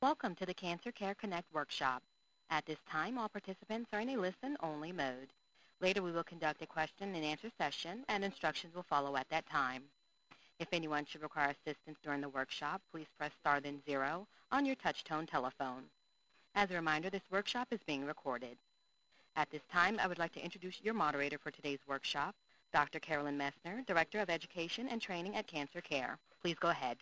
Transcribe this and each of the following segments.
Welcome to the Cancer Care Connect workshop. At this time, all participants are in a listen-only mode. Later, we will conduct a question-and-answer session, and instructions will follow at that time. If anyone should require assistance during the workshop, please press star then 0 on your touch-tone telephone. As a reminder, this workshop is being recorded. At this time, I would like to introduce your moderator for today's workshop, Dr. Carolyn Messner, Director of Education and Training at Cancer Care. Please go ahead.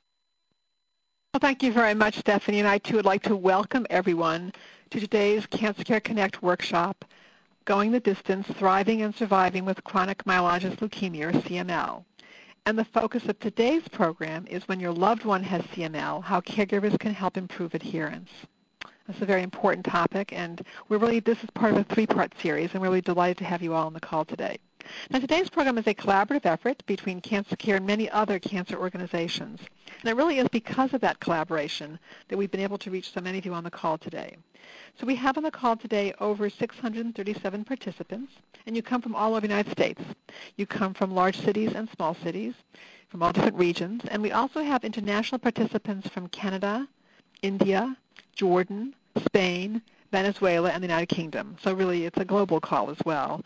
Well, thank you very much, Stephanie, and I too would like to welcome everyone to today's Cancer Care Connect workshop, Going the Distance, Thriving and Surviving with Chronic Myelogenous Leukemia, or CML. And the focus of today's program is when your loved one has CML, how caregivers can help improve adherence. That's a very important topic, and this is part of a 3-part series, and we're really delighted to have you all on the call today. Now, today's program is a collaborative effort between Cancer Care and many other cancer organizations. And it really is because of that collaboration that we've been able to reach so many of you on the call today. So we have on the call today over 637 participants, and you come from all over the United States. You come from large cities and small cities, from all different regions. And we also have international participants from Canada, India, Jordan, Spain, Venezuela, and the United Kingdom. So really it's a global call as well.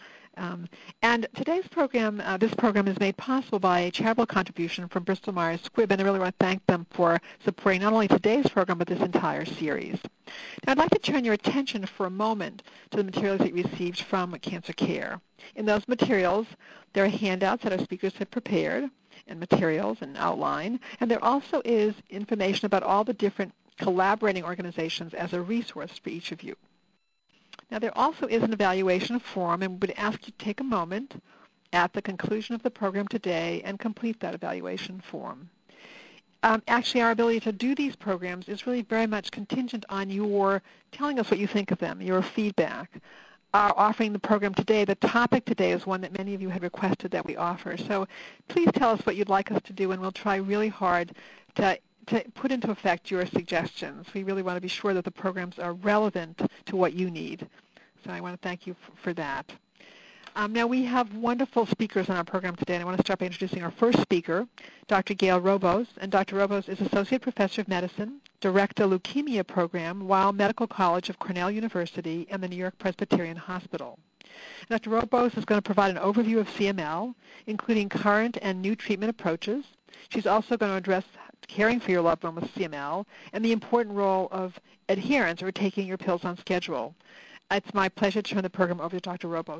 And today's program, this program is made possible by a charitable contribution from Bristol Myers Squibb, and I really want to thank them for supporting not only today's program, but this entire series. Now, I'd like to turn your attention for a moment to the materials that you received from Cancer Care. In those materials, there are handouts that our speakers have prepared, and materials and outline, and there also is information about all the different collaborating organizations as a resource for each of you. Now, there also is an evaluation form, and we would ask you to take a moment at the conclusion of the program today and complete that evaluation form. Actually, our ability to do these programs is really very much contingent on your telling us what you think of them, your feedback. Offering the program today, the topic today is one that many of you had requested that we offer. So please tell us what you'd like us to do, and we'll try really hard to put into effect your suggestions. We really want to be sure that the programs are relevant to what you need. So I want to thank you for that. Now we have wonderful speakers on our program today, and I want to start by introducing our first speaker, Dr. Gail Robos. And Dr. Robos is Associate Professor of Medicine, Director Leukemia Program, Weill Medical College of Cornell University, and the New York Presbyterian Hospital. Dr. Robos is going to provide an overview of CML, including current and new treatment approaches. She's also going to address caring for your loved one with CML and the important role of adherence, or taking your pills on schedule. It's my pleasure to turn the program over to Dr. Robos.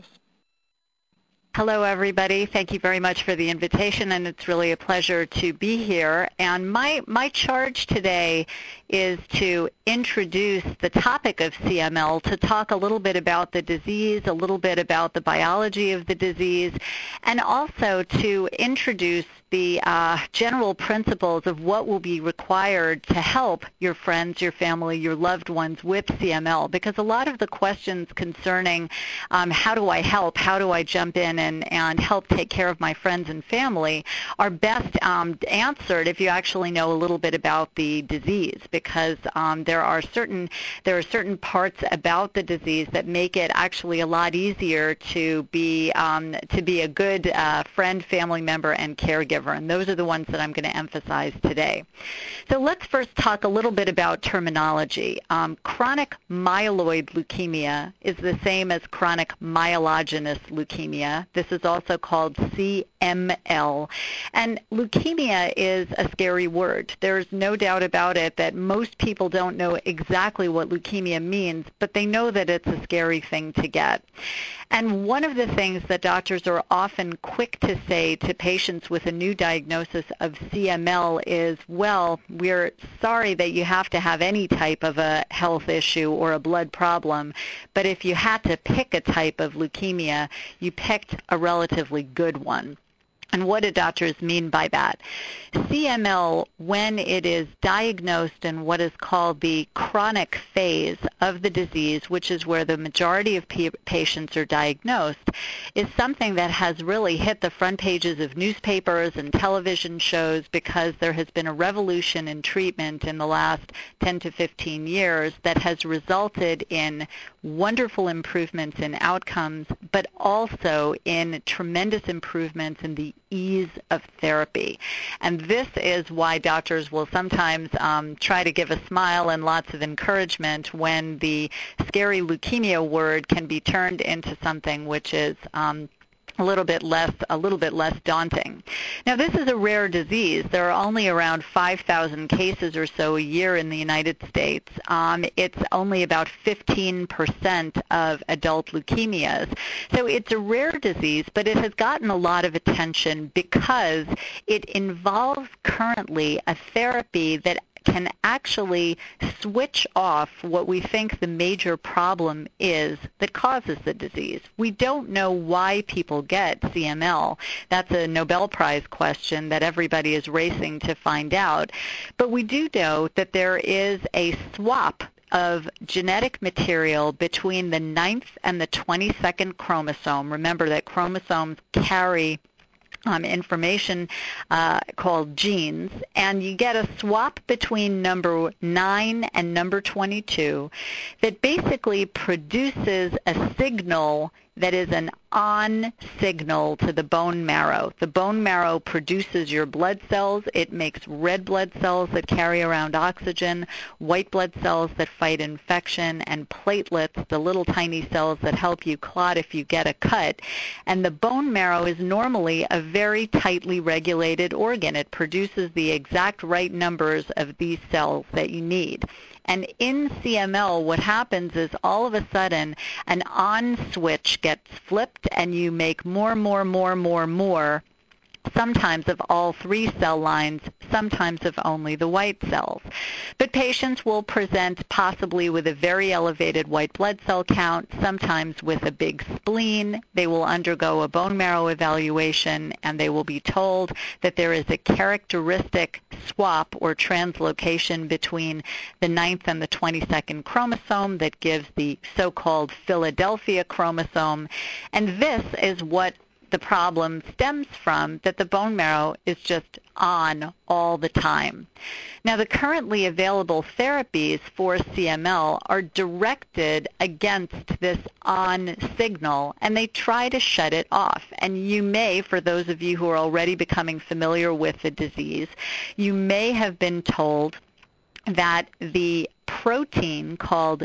Hello, everybody. Thank you very much for the invitation, and it's really a pleasure to be here. And my charge today is to introduce the topic of CML, to talk a little bit about the disease, a little bit about the biology of the disease, and also to introduce the general principles of what will be required to help your friends, your family, your loved ones with CML. Because a lot of the questions concerning how do I help, how do I jump in and help take care of my friends and family are best answered if you actually know a little bit about the disease, because there are certain parts about the disease that make it actually a lot easier to be a good friend, family member, and caregiver. And those are the ones that I'm going to emphasize today. So let's first talk a little bit about terminology. Chronic myeloid leukemia is the same as chronic myelogenous leukemia. This is also called CML. And leukemia is a scary word. There's no doubt about it that most people don't know exactly what leukemia means, but they know that it's a scary thing to get. And one of the things that doctors are often quick to say to patients with a new diagnosis of CML is, well, we're sorry that you have to have any type of a health issue or a blood problem, but if you had to pick a type of leukemia, you picked a relatively good one. And what do doctors mean by that? CML, when it is diagnosed in what is called the chronic phase of the disease, which is where the majority of patients are diagnosed, is something that has really hit the front pages of newspapers and television shows because there has been a revolution in treatment in the last 10 to 15 years that has resulted in wonderful improvements in outcomes, but also in tremendous improvements in the ease of therapy. And this is why doctors will sometimes try to give a smile and lots of encouragement when the scary leukemia word can be turned into something which is a little bit less daunting. Now, this is a rare disease. There are only around 5,000 cases or so a year in the United States. It's only about 15% of adult leukemias. So it's a rare disease, but it has gotten a lot of attention because it involves currently a therapy that can actually switch off what we think the major problem is that causes the disease. We don't know why people get CML. That's a Nobel Prize question that everybody is racing to find out. But we do know that there is a swap of genetic material between the 9th and the 22nd chromosome. Remember that chromosomes carry information called genes, and you get a swap between number 9 and number 22 that basically produces a signal that is an on signal to the bone marrow. The bone marrow produces your blood cells. It makes red blood cells that carry around oxygen, white blood cells that fight infection, and platelets, the little tiny cells that help you clot if you get a cut. And the bone marrow is normally a very tightly regulated organ. It produces the exact right numbers of these cells that you need. And in CML, what happens is all of a sudden an on switch gets flipped and you make more, sometimes of all 3 cell lines, sometimes of only the white cells. But patients will present possibly with a very elevated white blood cell count, sometimes with a big spleen. They will undergo a bone marrow evaluation, and they will be told that there is a characteristic swap or translocation between the 9th and the 22nd chromosome that gives the so-called Philadelphia chromosome. And this is what the problem stems from, that the bone marrow is just on all the time. Now, the currently available therapies for CML are directed against this on signal, and they try to shut it off. And you may, for those of you who are already becoming familiar with the disease, you may have been told that the protein called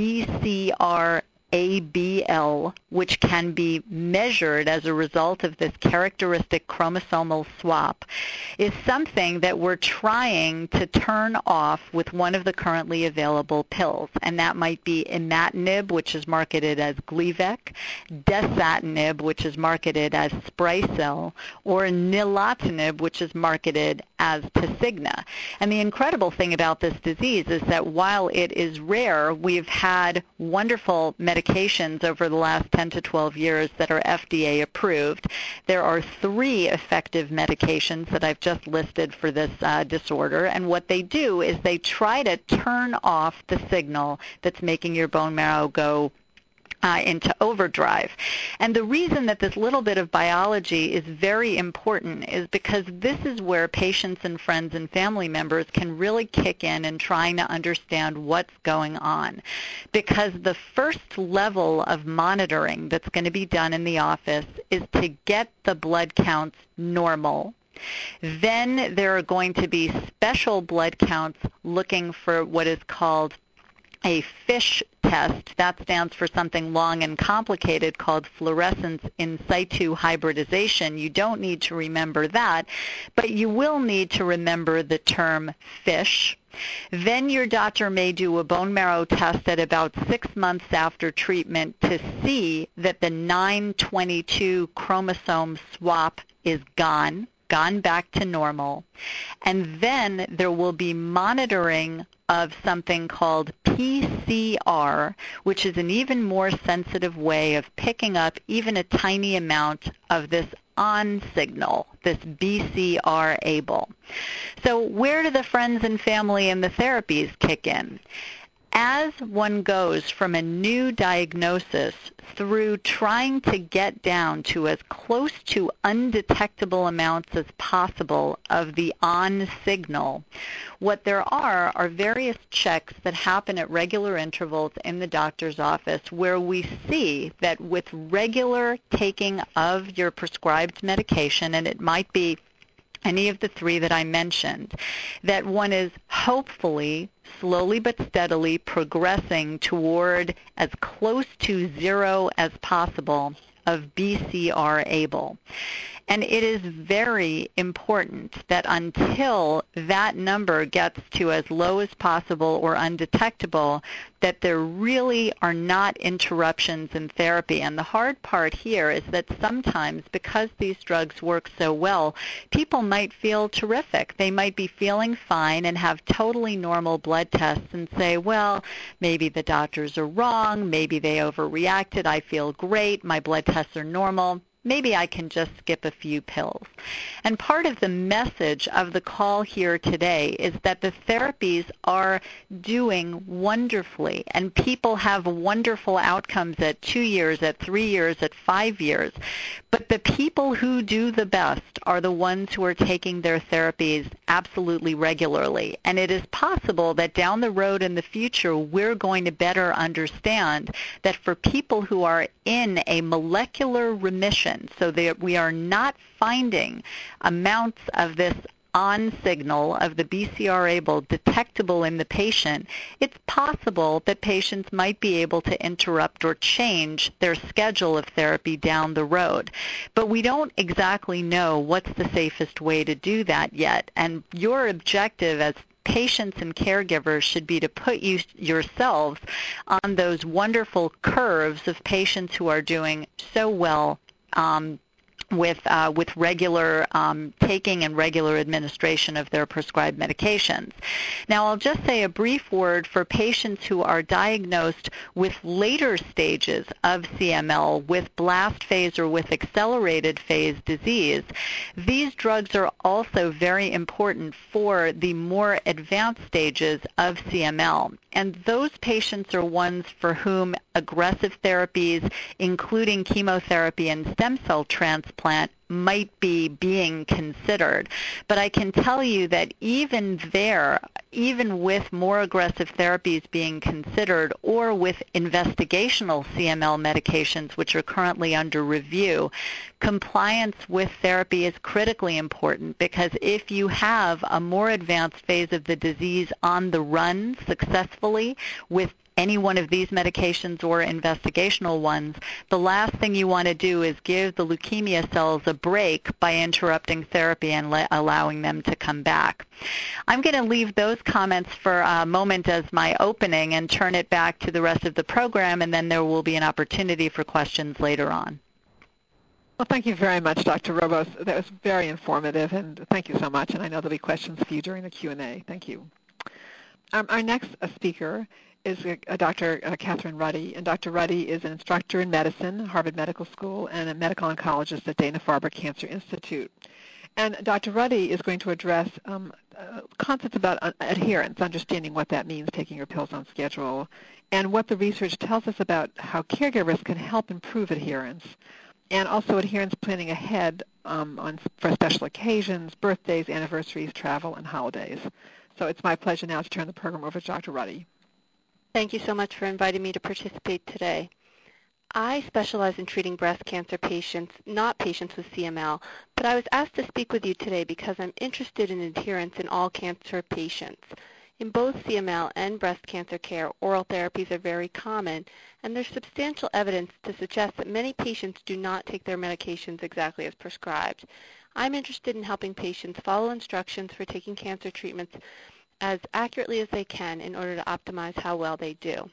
BCR ABL, which can be measured as a result of this characteristic chromosomal swap, is something that we're trying to turn off with one of the currently available pills. And that might be imatinib, which is marketed as Gleevec, dasatinib, which is marketed as Sprycel, or nilotinib, which is marketed as Tasigna. And the incredible thing about this disease is that while it is rare, we've had wonderful medications over the last 10 to 12 years that are FDA approved. There are 3 effective medications that I've just listed for this disorder, and what they do is they try to turn off the signal that's making your bone marrow go into overdrive. And the reason that this little bit of biology is very important is because this is where patients and friends and family members can really kick in and trying to understand what's going on. Because the first level of monitoring that's going to be done in the office is to get the blood counts normal. Then there are going to be special blood counts looking for what is called a FISH test. That stands for something long and complicated called fluorescence in situ hybridization. You don't need to remember that, but you will need to remember the term FISH. Then your doctor may do a bone marrow test at about 6 months after treatment to see that the 922 chromosome swap is gone back to normal. And then there will be monitoring of something called PCR, which is an even more sensitive way of picking up even a tiny amount of this on signal, this BCR-ABL. So where do the friends and family and the therapies kick in? as one goes from a new diagnosis through trying to get down to as close to undetectable amounts as possible of the on signal, what there are various checks that happen at regular intervals in the doctor's office where we see that with regular taking of your prescribed medication, and it might be any of the three that I mentioned, that one is hopefully slowly but steadily progressing toward as close to zero as possible of BCR-ABL. And it is very important that until that number gets to as low as possible or undetectable, that there really are not interruptions in therapy. And the hard part here is that sometimes, because these drugs work so well, people might feel terrific. They might be feeling fine and have totally normal blood tests and say, well, maybe the doctors are wrong, maybe they overreacted, I feel great, my blood tests are normal. Maybe I can just skip a few pills. And part of the message of the call here today is that the therapies are doing wonderfully, and people have wonderful outcomes at 2 years, at 3 years, at 5 years. But the people who do the best are the ones who are taking their therapies absolutely regularly. And it is possible that down the road in the future, we're going to better understand that for people who are in a molecular remission, so that we are not finding amounts of this on signal of the BCR-ABL detectable in the patient, it's possible that patients might be able to interrupt or change their schedule of therapy down the road. But we don't exactly know what's the safest way to do that yet. And your objective as patients and caregivers should be to put yourselves on those wonderful curves of patients who are doing so well with regular taking and regular administration of their prescribed medications. Now, I'll just say a brief word for patients who are diagnosed with later stages of CML, with blast phase or with accelerated phase disease. These drugs are also very important for the more advanced stages of CML. And those patients are ones for whom aggressive therapies, including chemotherapy and stem cell transplant, might be being considered. But I can tell you that even there, even with more aggressive therapies being considered or with investigational CML medications which are currently under review, compliance with therapy is critically important, because if you have a more advanced phase of the disease on the run successfully with any one of these medications or investigational ones, the last thing you want to do is give the leukemia cells a break by interrupting therapy and allowing them to come back. I'm going to leave those comments for a moment as my opening and turn it back to the rest of the program, and then there will be an opportunity for questions later on. Well, thank you very much, Dr. Robos. That was very informative, and thank you so much. And I know there'll be questions for you during the Q&A. Thank you. Our next speaker is Dr. Catherine Ruddy, and Dr. Ruddy is an instructor in medicine, Harvard Medical School, and a medical oncologist at Dana-Farber Cancer Institute. And Dr. Ruddy is going to address concepts about adherence, understanding what that means, taking your pills on schedule, and what the research tells us about how caregivers can help improve adherence, and also adherence planning ahead for special occasions, birthdays, anniversaries, travel, and holidays. So it's my pleasure now to turn the program over to Dr. Ruddy. Thank you so much for inviting me to participate today. I specialize in treating breast cancer patients, not patients with CML, but I was asked to speak with you today because I'm interested in adherence in all cancer patients. In both CML and breast cancer care, oral therapies are very common, and there's substantial evidence to suggest that many patients do not take their medications exactly as prescribed. I'm interested in helping patients follow instructions for taking cancer treatments as accurately as they can in order to optimize how well they do.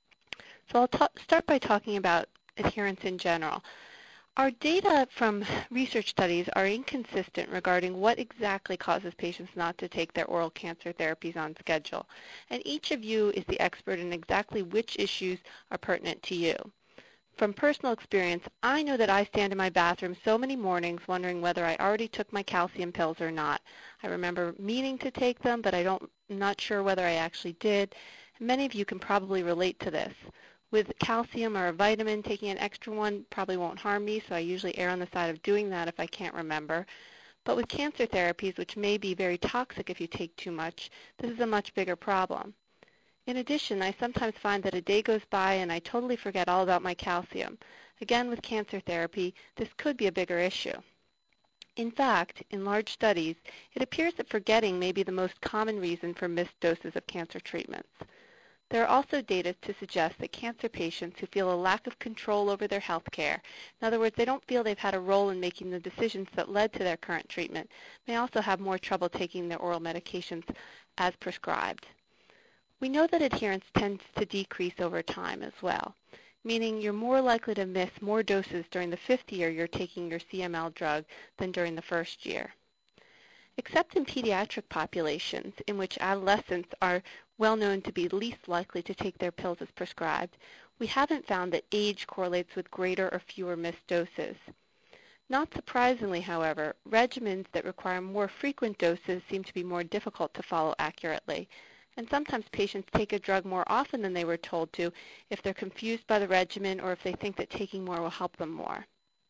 So I'll start by talking about adherence in general. Our data from research studies are inconsistent regarding what exactly causes patients not to take their oral cancer therapies on schedule, and each of you is the expert in exactly which issues are pertinent to you. From personal experience, I know that I stand in my bathroom so many mornings wondering whether I already took my calcium pills or not. I remember meaning to take them, but I'm not sure whether I actually did. Many of you can probably relate to this. With calcium or a vitamin, taking an extra one probably won't harm me, so I usually err on the side of doing that if I can't remember. But with cancer therapies, which may be very toxic if you take too much, this is a much bigger problem. In addition, I sometimes find that a day goes by and I totally forget all about my calcium. Again, with cancer therapy, this could be a bigger issue. In fact, in large studies, it appears that forgetting may be the most common reason for missed doses of cancer treatments. There are also data to suggest that cancer patients who feel a lack of control over their health care, in other words, they don't feel they've had a role in making the decisions that led to their current treatment, may also have more trouble taking their oral medications as prescribed. We know that adherence tends to decrease over time as well, meaning you're more likely to miss more doses during the 5th year you're taking your CML drug than during the 1st year. Except in pediatric populations, in which adolescents are well known to be least likely to take their pills as prescribed, we haven't found that age correlates with greater or fewer missed doses. Not surprisingly, however, regimens that require more frequent doses seem to be more difficult to follow accurately, and sometimes patients take a drug more often than they were told to if they're confused by the regimen or if they think that taking more will help them more.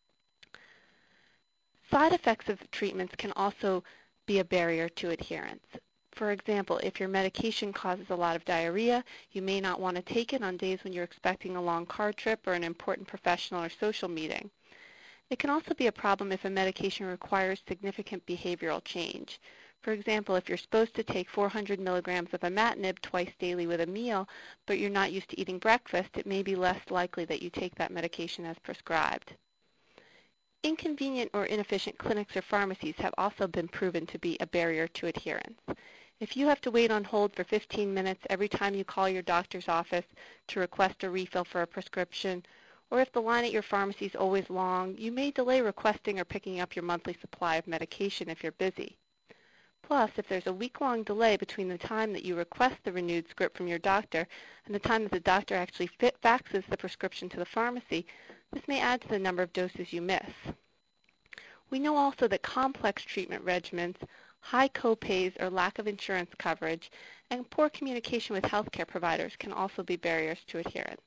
Side effects of treatments can also be a barrier to adherence. For example, if your medication causes a lot of diarrhea, you may not want to take it on days when you're expecting a long car trip or an important professional or social meeting. It can also be a problem if a medication requires significant behavioral change. For example, if you're supposed to take 400 milligrams of imatinib twice daily with a meal, but you're not used to eating breakfast, it may be less likely that you take that medication as prescribed. Inconvenient or inefficient clinics or pharmacies have also been proven to be a barrier to adherence. If you have to wait on hold for 15 minutes every time you call your doctor's office to request a refill for a prescription, or if the line at your pharmacy is always long, you may delay requesting or picking up your monthly supply of medication if you're busy. Plus, if there's a week-long delay between the time that you request the renewed script from your doctor and the time that the doctor actually faxes the prescription to the pharmacy, this may add to the number of doses you miss. We know also that complex treatment regimens, high copays or lack of insurance coverage, and poor communication with healthcare providers can also be barriers to adherence.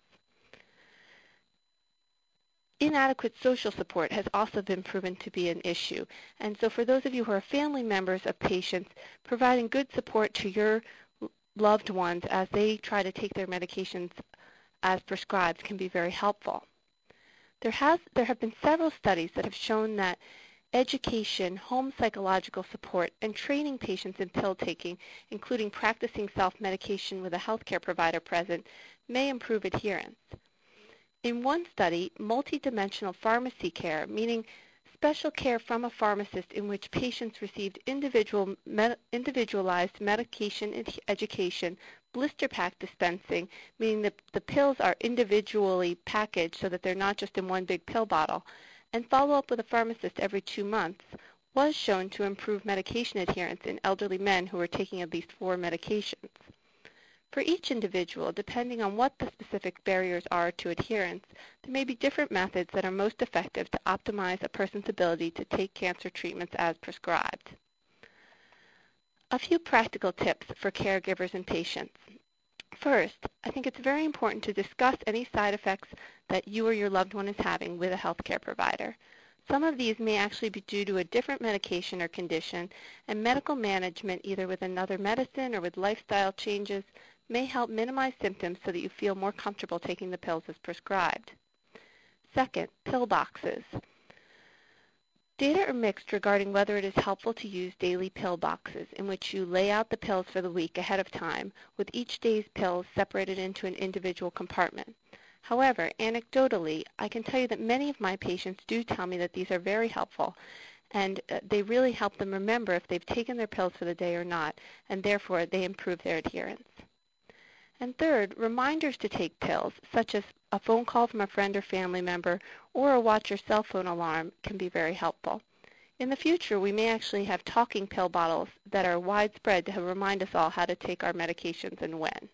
Inadequate social support has also been proven to be an issue, and so for those of you who are family members of patients, providing good support to your loved ones as they try to take their medications as prescribed can be very helpful. There have been several studies that have shown that education, home psychological support, and training patients in pill taking, including practicing self-medication with a healthcare provider present, may improve adherence. In one study, multidimensional pharmacy care, meaning special care from a pharmacist in which patients received individualized medication education, blister pack dispensing, meaning that the pills are individually packaged so that they're not just in one big pill bottle, and follow-up with a pharmacist every 2 months, was shown to improve medication adherence in elderly men who were taking at least 4 medications. For each individual, depending on what the specific barriers are to adherence, there may be different methods that are most effective to optimize a person's ability to take cancer treatments as prescribed. A few practical tips for caregivers and patients. First, I think it's very important to discuss any side effects that you or your loved one is having with a healthcare provider. Some of these may actually be due to a different medication or condition, and medical management, either with another medicine or with lifestyle changes, may help minimize symptoms so that you feel more comfortable taking the pills as prescribed. Second, pill boxes. Data are mixed regarding whether it is helpful to use daily pill boxes in which you lay out the pills for the week ahead of time, with each day's pills separated into an individual compartment. However, anecdotally, I can tell you that many of my patients do tell me that these are very helpful, and they really help them remember if they've taken their pills for the day or not, and therefore they improve their adherence. And third, reminders to take pills, such as a phone call from a friend or family member or a watch your cell phone alarm, can be very helpful. In the future, we may actually have talking pill bottles that are widespread to remind us all how to take our medications and when.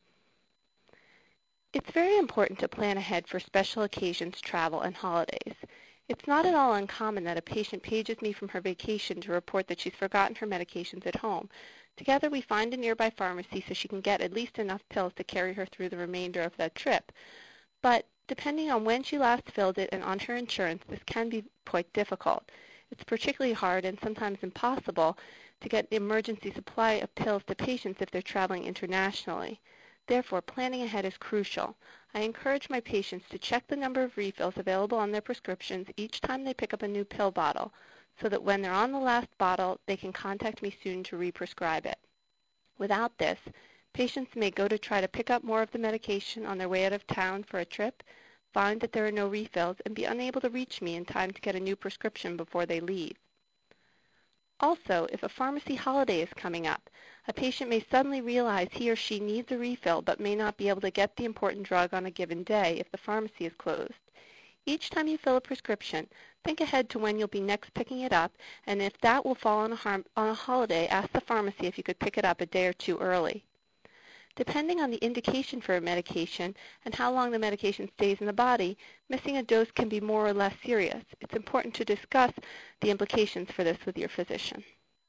It's very important to plan ahead for special occasions, travel, and holidays. It's not at all uncommon that a patient pages me from her vacation to report that she's forgotten her medications at home. Together we find a nearby pharmacy so she can get at least enough pills to carry her through the remainder of that trip. But depending on when she last filled it and on her insurance, this can be quite difficult. It's particularly hard and sometimes impossible to get an emergency supply of pills to patients if they're traveling internationally. Therefore, planning ahead is crucial. I encourage my patients to check the number of refills available on their prescriptions each time they pick up a new pill bottle, so that when they're on the last bottle, they can contact me soon to re-prescribe it. Without this, patients may go to try to pick up more of the medication on their way out of town for a trip, find that there are no refills, and be unable to reach me in time to get a new prescription before they leave. Also, if a pharmacy holiday is coming up, a patient may suddenly realize he or she needs a refill but may not be able to get the important drug on a given day if the pharmacy is closed. Each time you fill a prescription, think ahead to when you'll be next picking it up, and if that will fall on a holiday, ask the pharmacy if you could pick it up a day or two early. Depending on the indication for a medication and how long the medication stays in the body, missing a dose can be more or less serious. It's important to discuss the implications for this with your physician.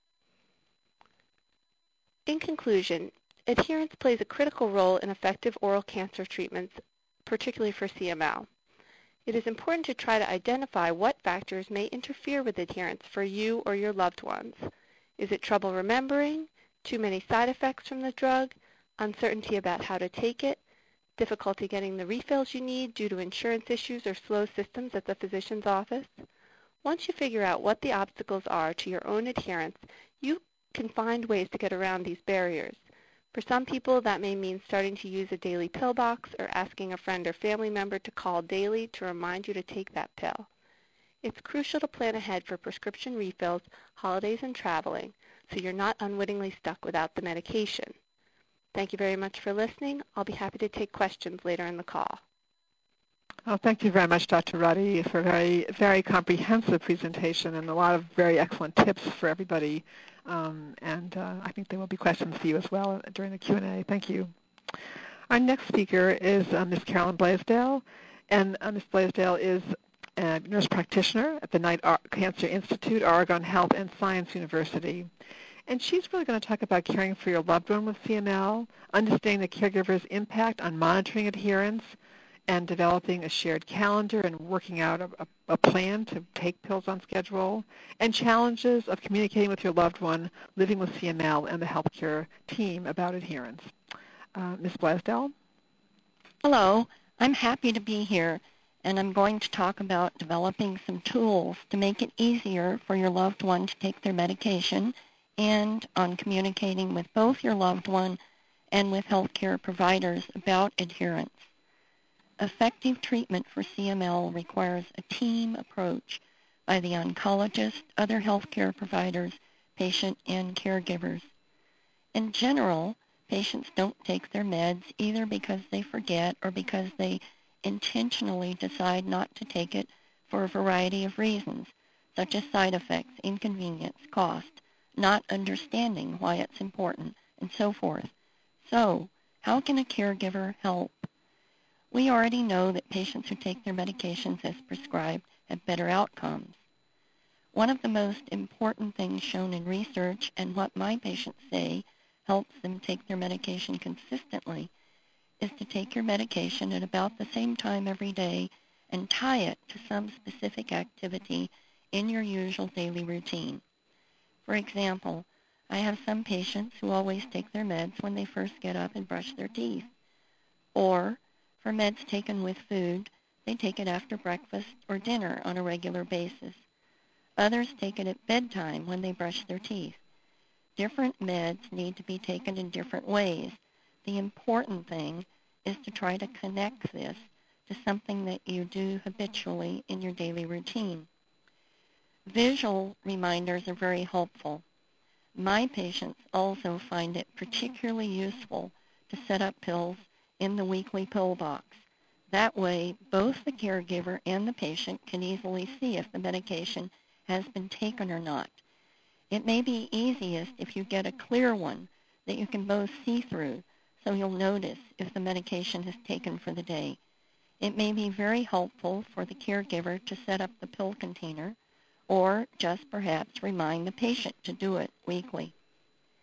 In conclusion, adherence plays a critical role in effective oral cancer treatments, particularly for CML. It is important to try to identify what factors may interfere with adherence for you or your loved ones. Is it trouble remembering, too many side effects from the drug, uncertainty about how to take it, difficulty getting the refills you need due to insurance issues or slow systems at the physician's office? Once you figure out what the obstacles are to your own adherence, you can find ways to get around these barriers. For some people, that may mean starting to use a daily pill box or asking a friend or family member to call daily to remind you to take that pill. It's crucial to plan ahead for prescription refills, holidays, and traveling, so you're not unwittingly stuck without the medication. Thank you very much for listening. I'll be happy to take questions later in the call. Oh, thank you very much, Dr. Ruddy, for a very, very comprehensive presentation and a lot of very excellent tips for everybody. I think there will be questions for you as well during the Q&A. Thank you. Our next speaker is Ms. Carolyn Blaisdell, and Ms. Blaisdell is a nurse practitioner at the Knight Cancer Institute, Oregon Health and Science University. And she's really going to talk about caring for your loved one with CML, understanding the caregiver's impact on monitoring adherence, and developing a shared calendar and working out a plan to take pills on schedule, and challenges of communicating with your loved one living with CML and the healthcare team about adherence. Ms. Blaisdell? Hello. I'm happy to be here, and I'm going to talk about developing some tools to make it easier for your loved one to take their medication and on communicating with both your loved one and with healthcare providers about adherence. Effective treatment for CML requires a team approach by the oncologist, other healthcare providers, patient, and caregivers. In general, patients don't take their meds either because they forget or because they intentionally decide not to take it for a variety of reasons, such as side effects, inconvenience, cost, not understanding why it's important, and so forth. So, how can a caregiver help? We already know that patients who take their medications as prescribed have better outcomes. One of the most important things shown in research, and what my patients say helps them take their medication consistently, is to take your medication at about the same time every day and tie it to some specific activity in your usual daily routine. For example, I have some patients who always take their meds when they first get up and brush their teeth. Or, for meds taken with food, they take it after breakfast or dinner on a regular basis. Others take it at bedtime when they brush their teeth. Different meds need to be taken in different ways. The important thing is to try to connect this to something that you do habitually in your daily routine. Visual reminders are very helpful. My patients also find it particularly useful to set up pills in the weekly pill box. That way, both the caregiver and the patient can easily see if the medication has been taken or not. It may be easiest if you get a clear one that you can both see through, so you'll notice if the medication is taken for the day. It may be very helpful for the caregiver to set up the pill container, or just perhaps remind the patient to do it weekly.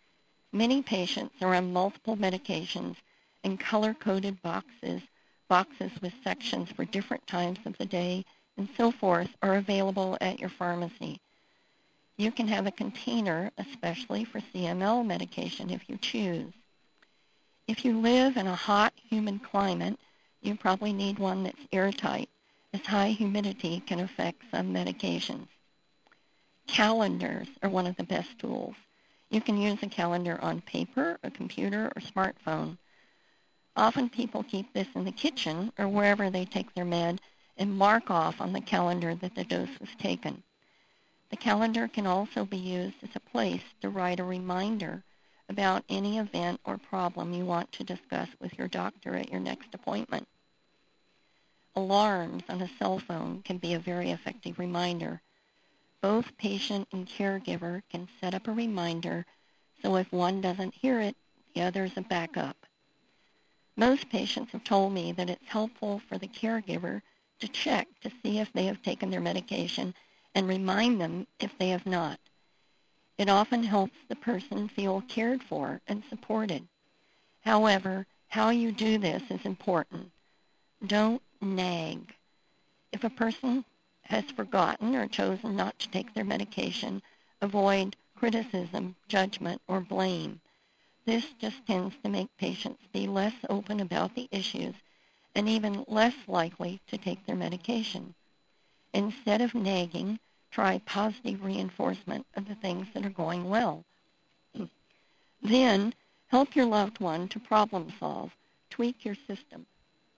Many patients are on multiple medications, and color-coded boxes with sections for different times of the day, and so forth, are available at your pharmacy. You can have a container especially for CML medication if you choose. If you live in a hot, humid climate, you probably need one that's airtight, as high humidity can affect some medications. Calendars are one of the best tools. You can use a calendar on paper, a computer, or smartphone. Often people keep this in the kitchen or wherever they take their med and mark off on the calendar that the dose was taken. The calendar can also be used as a place to write a reminder about any event or problem you want to discuss with your doctor at your next appointment. Alarms on a cell phone can be a very effective reminder. Both patient and caregiver can set up a reminder so if one doesn't hear it, the other is a backup. Most patients have told me that it's helpful for the caregiver to check to see if they have taken their medication and remind them if they have not. It often helps the person feel cared for and supported. However, how you do this is important. Don't nag. If a person has forgotten or chosen not to take their medication, avoid criticism, judgment, or blame. This just tends to make patients be less open about the issues and even less likely to take their medication. Instead of nagging, try positive reinforcement of the things that are going well. Then, help your loved one to problem solve. Tweak your system.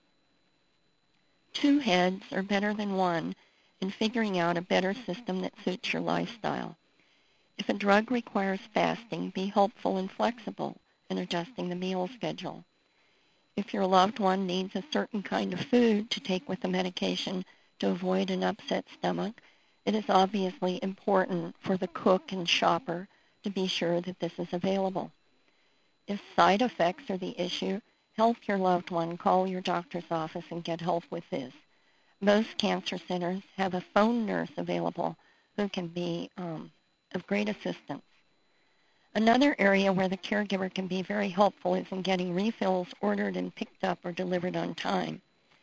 2 heads are better than 1 in figuring out a better system that suits your lifestyle. If a drug requires fasting, be helpful and flexible in adjusting the meal schedule. If your loved one needs a certain kind of food to take with the medication to avoid an upset stomach, it is obviously important for the cook and shopper to be sure that this is available. If side effects are the issue, help your loved one call your doctor's office and get help with this. Most cancer centers have a phone nurse available who can be of great assistance. Another area where the caregiver can be very helpful is in getting refills ordered and picked up or delivered on time.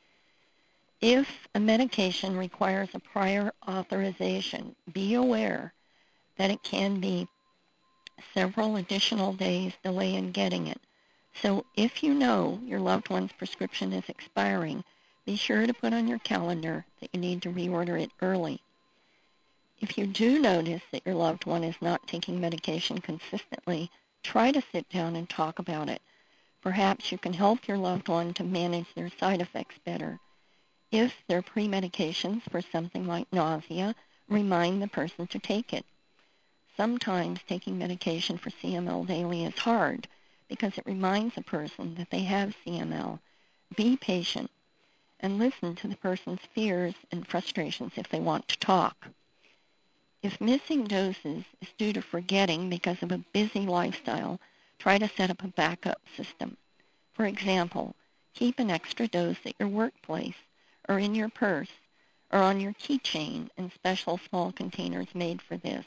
If a medication requires a prior authorization, be aware that it can be several additional days delay in getting it. So if you know your loved one's prescription is expiring, be sure to put on your calendar that you need to reorder it early. If you do notice that your loved one is not taking medication consistently, try to sit down and talk about it. Perhaps you can help your loved one to manage their side effects better. If they're pre-medications for something like nausea, remind the person to take it. Sometimes taking medication for CML daily is hard because it reminds a person that they have CML. Be patient and listen to the person's fears and frustrations if they want to talk. If missing doses is due to forgetting because of a busy lifestyle, try to set up a backup system. For example, keep an extra dose at your workplace or in your purse or on your keychain in special small containers made for this.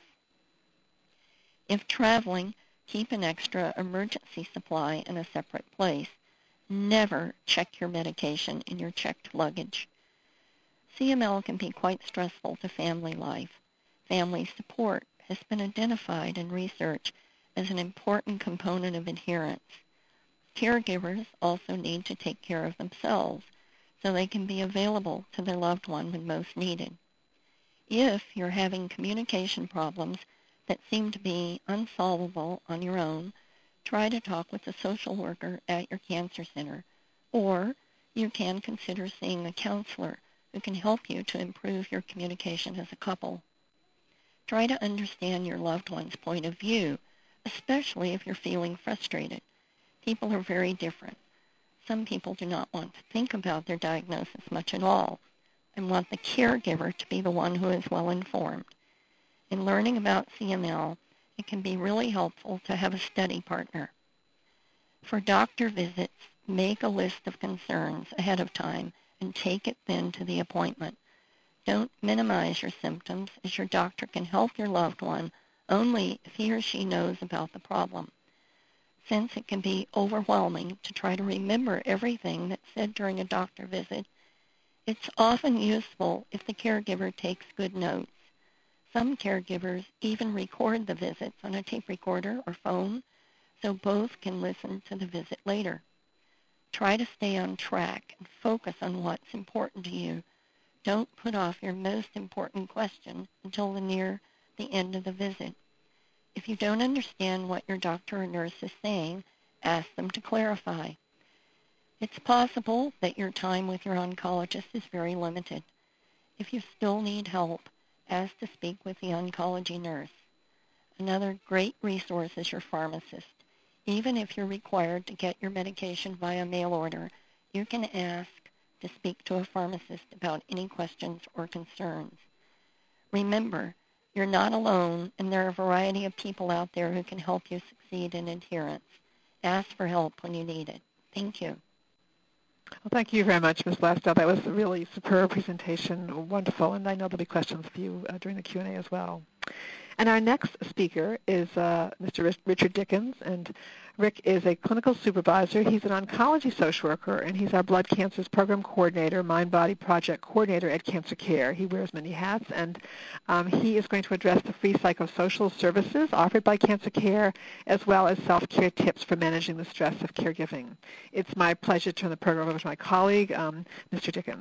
If traveling, keep an extra emergency supply in a separate place. Never check your medication in your checked luggage. CML can be quite stressful to family life. Family support has been identified in research as an important component of adherence. Caregivers also need to take care of themselves so they can be available to their loved one when most needed. If you're having communication problems that seem to be unsolvable on your own, try to talk with a social worker at your cancer center, or you can consider seeing a counselor who can help you to improve your communication as a couple. Try to understand your loved one's point of view, especially if you're feeling frustrated. People are very different. Some people do not want to think about their diagnosis much at all and want the caregiver to be the one who is well informed. In learning about CML, it can be really helpful to have a study partner. For doctor visits, make a list of concerns ahead of time and take it then to the appointment. Don't minimize your symptoms, as your doctor can help your loved one only if he or she knows about the problem. Since it can be overwhelming to try to remember everything that's said during a doctor visit, it's often useful if the caregiver takes good notes. Some caregivers even record the visits on a tape recorder or phone so both can listen to the visit later. Try to stay on track and focus on what's important to you. Don't put off your most important question until near the end of the visit. If you don't understand what your doctor or nurse is saying, ask them to clarify. It's possible that your time with your oncologist is very limited. If you still need help, ask to speak with the oncology nurse. Another great resource is your pharmacist. Even if you're required to get your medication via mail order, you can ask to speak to a pharmacist about any questions or concerns. Remember, you're not alone, and there are a variety of people out there who can help you succeed in adherence. Ask for help when you need it. Thank you. Well, thank you very much, Ms. Blastow. That was a really superb presentation, wonderful, and I know there'll be questions for you during the Q&A as well. And our next speaker is Mr. Richard Dickens, and Rick is a clinical supervisor. He's an oncology social worker, and he's our blood cancers program coordinator, mind-body project coordinator at Cancer Care. He wears many hats, and he is going to address the free psychosocial services offered by Cancer Care, as well as self-care tips for managing the stress of caregiving. It's my pleasure to turn the program over to my colleague, Mr. Dickens.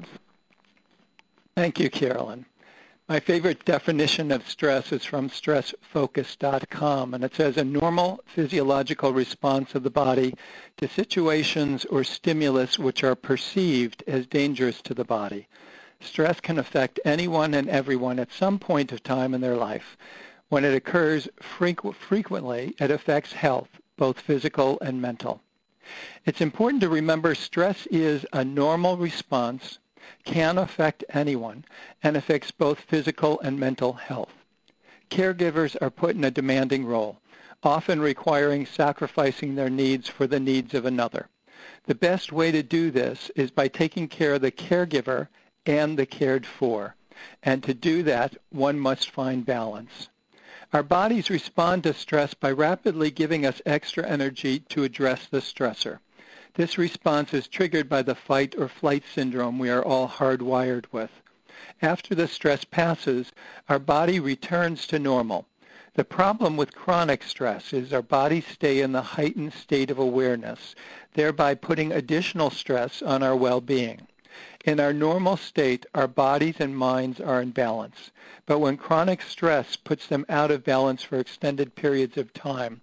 Thank you, Carolyn. My favorite definition of stress is from stressfocus.com, and it says a normal physiological response of the body to situations or stimulus which are perceived as dangerous to the body. Stress can affect anyone and everyone at some point of time in their life. When it occurs frequently, it affects health, both physical and mental. It's important to remember stress is a normal response, can affect anyone, and affects both physical and mental health. Caregivers are put in a demanding role, often requiring sacrificing their needs for the needs of another. The best way to do this is by taking care of the caregiver and the cared for, and to do that, one must find balance. Our bodies respond to stress by rapidly giving us extra energy to address the stressor. This response is triggered by the fight or flight syndrome we are all hardwired with. After the stress passes, our body returns to normal. The problem with chronic stress is our bodies stay in the heightened state of awareness, thereby putting additional stress on our well-being. In our normal state, our bodies and minds are in balance. But when chronic stress puts them out of balance for extended periods of time,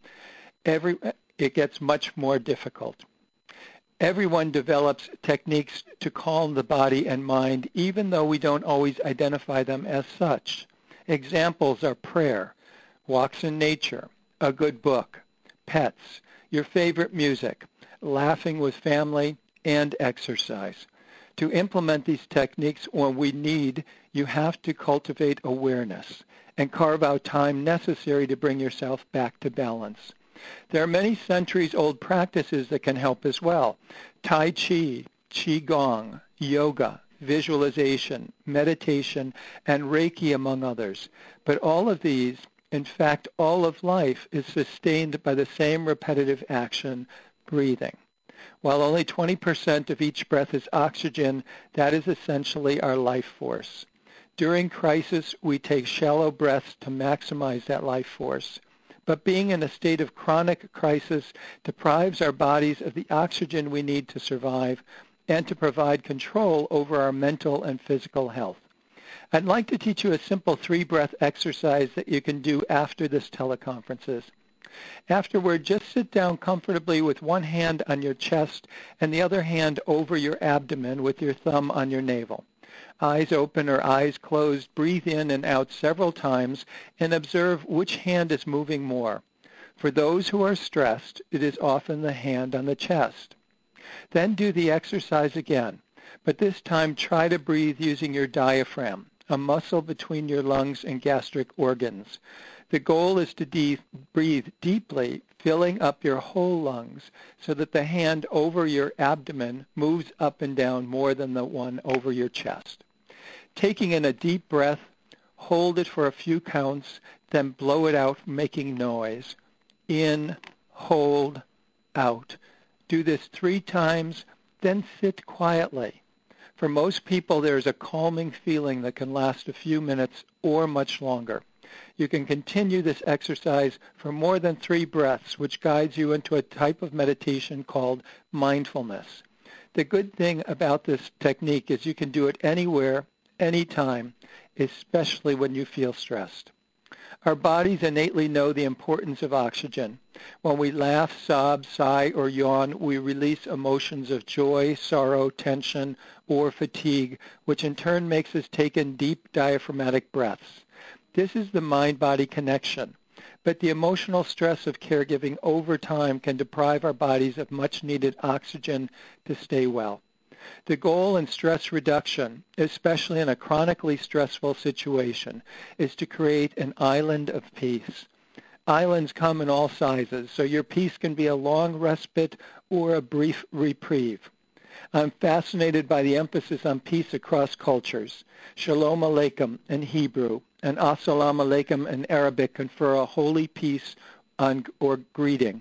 it gets much more difficult. Everyone develops techniques to calm the body and mind, even though we don't always identify them as such. Examples are prayer, walks in nature, a good book, pets, your favorite music, laughing with family, and exercise. To implement these techniques when we need, you have to cultivate awareness and carve out time necessary to bring yourself back to balance. There are many centuries-old practices that can help as well. Tai Chi, Qigong, yoga, visualization, meditation, and Reiki, among others. But all of these, in fact, all of life, is sustained by the same repetitive action, breathing. While only 20% of each breath is oxygen, that is essentially our life force. During crisis, we take shallow breaths to maximize that life force. But being in a state of chronic crisis deprives our bodies of the oxygen we need to survive and to provide control over our mental and physical health. I'd like to teach you a simple 3-breath exercise that you can do after this teleconference. Afterward, just sit down comfortably with one hand on your chest and the other hand over your abdomen with your thumb on your navel. Eyes open or eyes closed, breathe in and out several times and observe which hand is moving more. For those who are stressed, it is often the hand on the chest. Then do the exercise again, but this time try to breathe using your diaphragm, a muscle between your lungs and gastric organs. The goal is to breathe deeply, filling up your whole lungs so that the hand over your abdomen moves up and down more than the one over your chest. Taking in a deep breath, hold it for a few counts, then blow it out, making noise. In, hold, out. Do this 3 times, then sit quietly. For most people, there is a calming feeling that can last a few minutes or much longer. You can continue this exercise for more than 3 breaths, which guides you into a type of meditation called mindfulness. The good thing about this technique is you can do it anywhere, anytime, especially when you feel stressed. Our bodies innately know the importance of oxygen. When we laugh, sob, sigh, or yawn, we release emotions of joy, sorrow, tension, or fatigue, which in turn makes us take in deep diaphragmatic breaths. This is the mind-body connection. But the emotional stress of caregiving over time can deprive our bodies of much-needed oxygen to stay well. The goal in stress reduction, especially in a chronically stressful situation, is to create an island of peace. Islands come in all sizes, so your peace can be a long respite or a brief reprieve. I'm fascinated by the emphasis on peace across cultures. Shalom Aleichem in Hebrew and Assalamu Alaikum in Arabic confer a holy peace on greeting.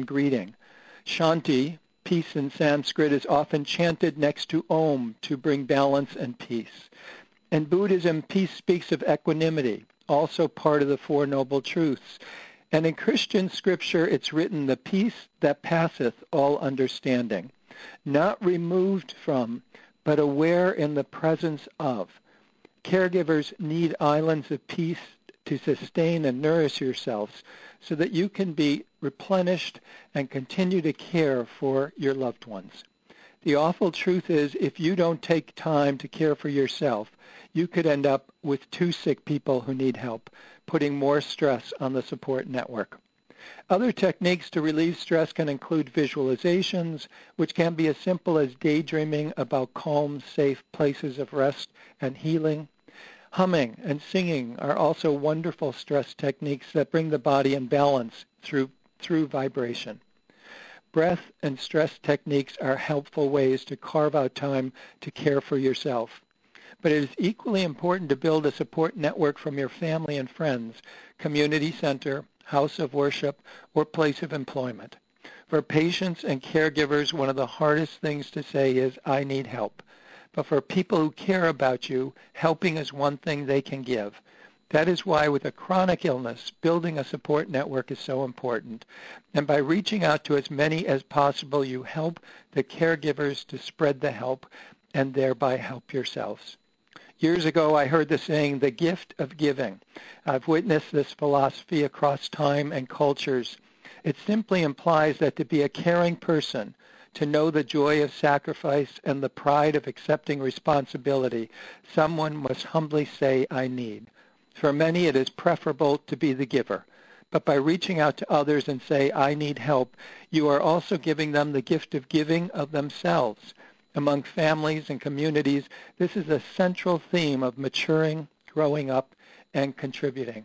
Shanti, peace in Sanskrit, is often chanted next to Om to bring balance and peace. In Buddhism, peace speaks of equanimity, also part of the Four Noble Truths. And in Christian scripture, it's written, the peace that passeth all understanding, not removed from, but aware in the presence of. Caregivers need islands of peace to sustain and nourish yourselves so that you can be replenished and continue to care for your loved ones. The awful truth is, if you don't take time to care for yourself, you could end up with 2 sick people who need help, putting more stress on the support network. Other techniques to relieve stress can include visualizations, which can be as simple as daydreaming about calm, safe places of rest and healing. Humming and singing are also wonderful stress techniques that bring the body in balance through vibration. Breath and stress techniques are helpful ways to carve out time to care for yourself. But it is equally important to build a support network from your family and friends, community center, house of worship, or place of employment. For patients and caregivers, one of the hardest things to say is, I need help. But for people who care about you, helping is one thing they can give. That is why with a chronic illness, building a support network is so important. And by reaching out to as many as possible, you help the caregivers to spread the help and thereby help yourselves. Years ago, I heard the saying, the gift of giving. I've witnessed this philosophy across time and cultures. It simply implies that to be a caring person, to know the joy of sacrifice and the pride of accepting responsibility, someone must humbly say, I need. For many, it is preferable to be the giver. But by reaching out to others and say, I need help, you are also giving them the gift of giving of themselves. Among families and communities, this is a central theme of maturing, growing up, and contributing.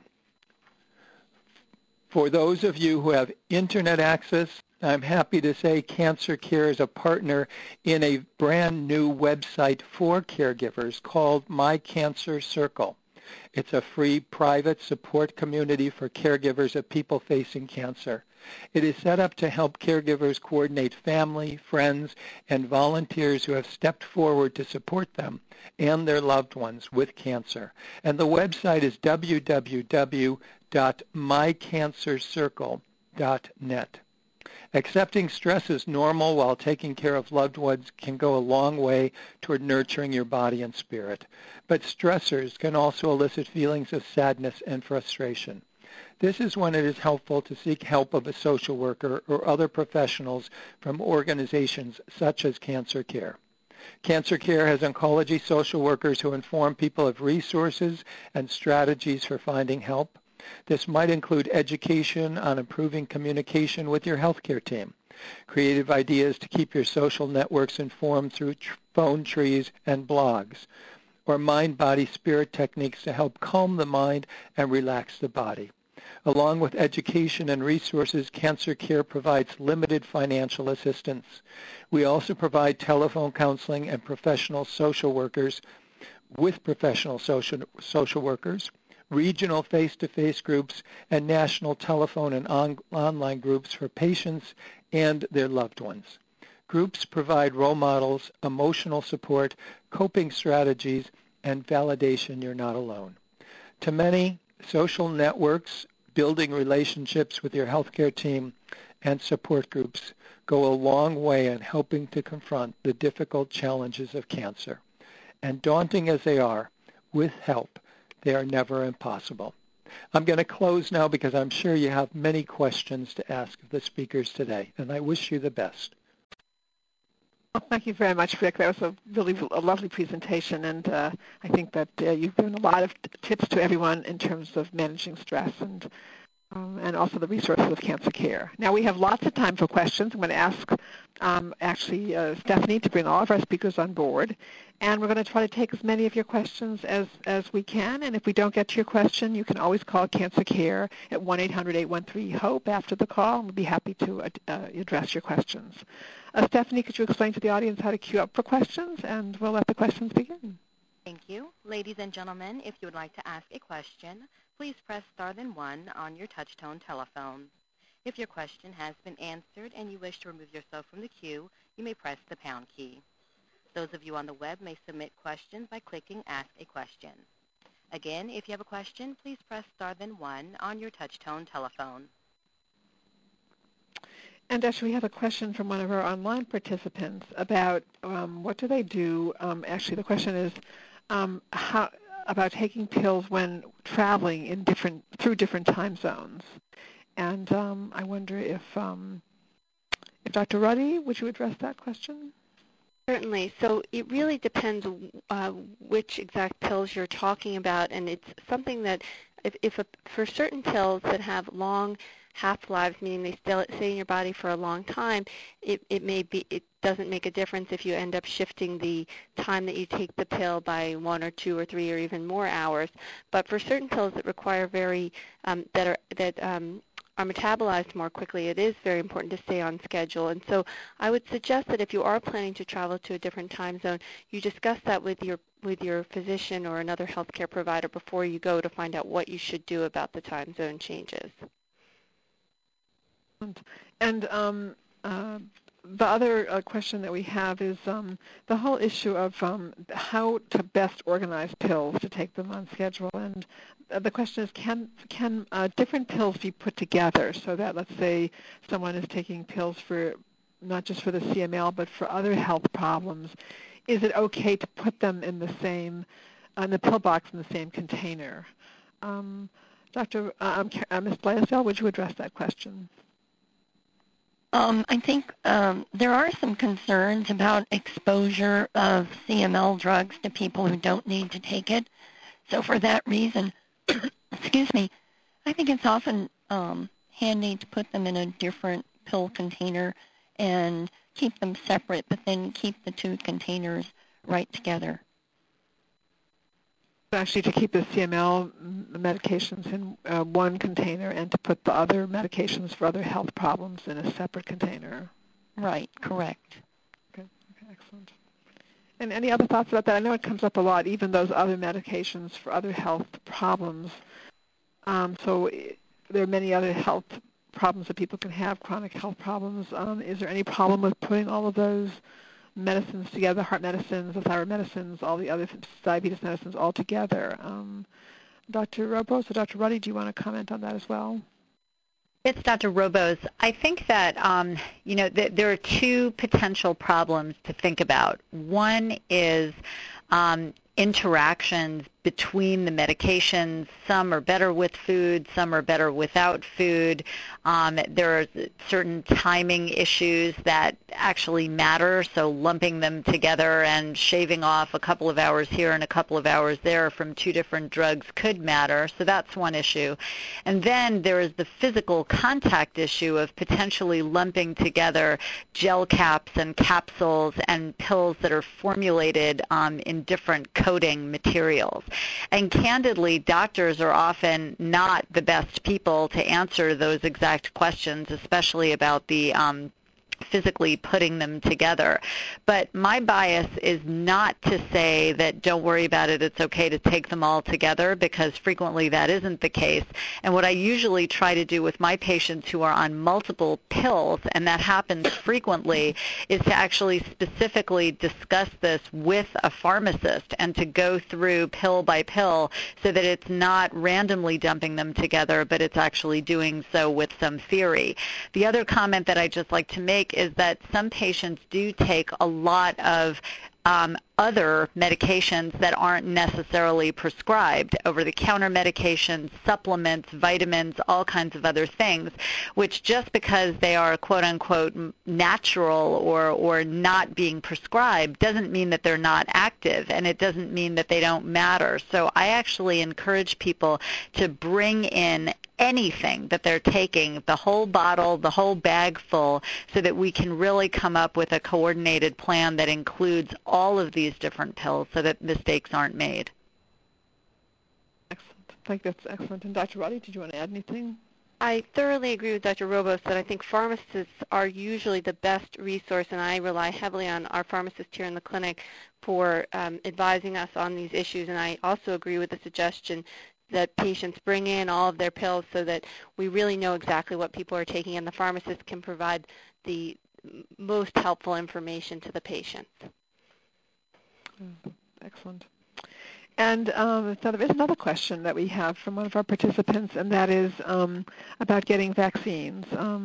For those of you who have internet access, I'm happy to say Cancer Care is a partner in a brand new website for caregivers called My Cancer Circle. It's a free private support community for caregivers of people facing cancer. It is set up to help caregivers coordinate family, friends, and volunteers who have stepped forward to support them and their loved ones with cancer. And the website is www.mycancercircle.net. Accepting stress as normal while taking care of loved ones can go a long way toward nurturing your body and spirit. But stressors can also elicit feelings of sadness and frustration. This is when it is helpful to seek help of a social worker or other professionals from organizations such as Cancer Care. Cancer Care has oncology social workers who inform people of resources and strategies for finding help. This might include education on improving communication with your healthcare team, creative ideas to keep your social networks informed through phone trees and blogs, or mind-body-spirit techniques to help calm the mind and relax the body. Along with education and resources, Cancer Care provides limited financial assistance. We also provide telephone counseling and professional social workers with professional social workers, regional face-to-face groups, and national telephone and online groups for patients and their loved ones. Groups provide role models, emotional support, coping strategies, and validation you're not alone. To many, social networks, building relationships with your healthcare team, and support groups go a long way in helping to confront the difficult challenges of cancer. And daunting as they are, with help, they are never impossible. I'm going to close now because I'm sure you have many questions to ask of the speakers today, and I wish you the best. Well, thank you very much, Rick. That was a lovely presentation, and I think that you've given a lot of tips to everyone in terms of managing stress and also the resources of cancer care. Now we have lots of time for questions. I'm going to ask Stephanie to bring all of our speakers on board, and we're going to try to take as many of your questions as we can. And if we don't get to your question, you can always call Cancer Care at 1-800-813-HOPE after the call, and we'll be happy to address your questions. Stephanie, could you explain to the audience how to queue up for questions, and we'll let the questions begin. Thank you. Ladies and gentlemen, if you would like to ask a question, please press star then 1 on your touch-tone telephone. If your question has been answered and you wish to remove yourself from the queue, you may press the pound key. Those of you on the web may submit questions by clicking Ask a Question. Again, if you have a question, please press star then 1 on your touch-tone telephone. And actually, we have a question from one of our online participants about what do they do. Actually, the question is how about taking pills when traveling through different time zones. And I wonder if Dr. Ruddy, would you address that question? Certainly. So it really depends which exact pills you're talking about, and it's something that for certain pills that have long half-lives, meaning they stay in your body for a long time, it doesn't make a difference if you end up shifting the time that you take the pill by 1 or 2 or 3 or even more hours. But for certain pills that require that are metabolized more quickly, it is very important to stay on schedule. And so I would suggest that if you are planning to travel to a different time zone, you discuss that with your physician or another healthcare provider before you go to find out what you should do about the time zone changes. And the other question that we have is the whole issue of how to best organize pills to take them on schedule. And the question is, can different pills be put together so that, let's say, someone is taking pills for not just for the CML but for other health problems? Is it okay to put them in the pill box in the same container? Ms. Blaisdell, would you address that question? I think there are some concerns about exposure of CML drugs to people who don't need to take it. So for that reason, excuse me, I think it's often handy to put them in a different pill container and keep them separate, but then keep the two containers right together. Actually, to keep the CML medications in one container and to put the other medications for other health problems in a separate container. Right, correct. Okay, excellent. And any other thoughts about that? I know it comes up a lot, even those other medications for other health problems. So there are many other health problems that people can have, chronic health problems. Is there any problem with putting all of those medicines together, heart medicines, the thyroid medicines, all the other diabetes medicines all together? Dr. Robos or Dr. Ruddy, do you want to comment on that as well? It's Dr. Robos. I think that there are two potential problems to think about. One is interactions between the medications. Some are better with food, some are better without food. There are certain timing issues that actually matter, so lumping them together and shaving off a couple of hours here and a couple of hours there from two different drugs could matter, so that's one issue. And then there is the physical contact issue of potentially lumping together gel caps and capsules and pills that are formulated in different coating materials. And candidly, doctors are often not the best people to answer those exact questions, especially about the physically putting them together. But my bias is not to say that don't worry about it, it's okay to take them all together, because frequently that isn't the case. And what I usually try to do with my patients who are on multiple pills, and that happens frequently, is to actually specifically discuss this with a pharmacist and to go through pill by pill so that it's not randomly dumping them together, but it's actually doing so with some theory. The other comment that I just like to make is that some patients do take a lot of other medications that aren't necessarily prescribed, over-the-counter medications, supplements, vitamins, all kinds of other things, which just because they are quote-unquote natural or not being prescribed doesn't mean that they're not active, and it doesn't mean that they don't matter. So I actually encourage people to bring in anything that they're taking, the whole bottle, the whole bag full, so that we can really come up with a coordinated plan that includes all of these different pills so that mistakes aren't made. Excellent. I think that's excellent. And Dr. Roddy, did you want to add anything? I thoroughly agree with Dr. Robos that I think pharmacists are usually the best resource, and I rely heavily on our pharmacists here in the clinic for advising us on these issues. And I also agree with the suggestion that patients bring in all of their pills so that we really know exactly what people are taking, and the pharmacist can provide the most helpful information to the patients. Excellent. And so there is another question that we have from one of our participants, and that is about getting vaccines.